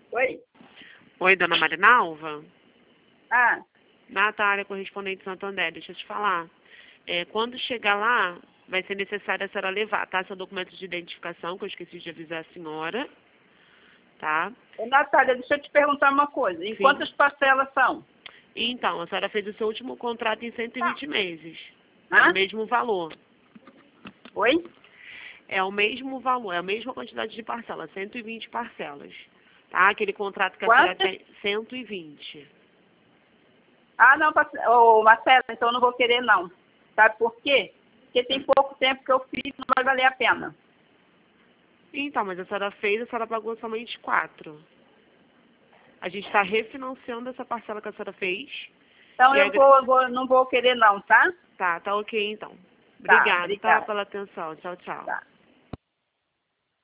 Oi? Oi, dona Marinalva? Ah, Natália, correspondente Santander, deixa eu te falar. Quando chegar lá, vai ser necessário a senhora levar, tá? Seu documento de identificação, que eu esqueci de avisar a senhora, tá? ô, Natália, deixa eu te perguntar uma coisa. Em Sim. quantas parcelas são? Então, a senhora fez o seu último contrato em 120 meses. É Hã? o mesmo valor. Oi? É o mesmo valor, é a mesma quantidade de parcelas, 120 parcelas. Tá? Aquele contrato que a senhora Quantas? tem, 120. Ah, não, ô, Marcela, então eu não vou querer, não. Sabe por quê? Porque tem pouco tempo que eu fiz, não vai valer a pena. Então, mas a senhora fez, a senhora pagou somente 4. A gente está refinanciando essa parcela que a senhora fez. Então E eu não vou querer, não, tá? Tá ok então. Tá, Obrigada, tá, obrigada. pela atenção. Tchau, tchau. Tá.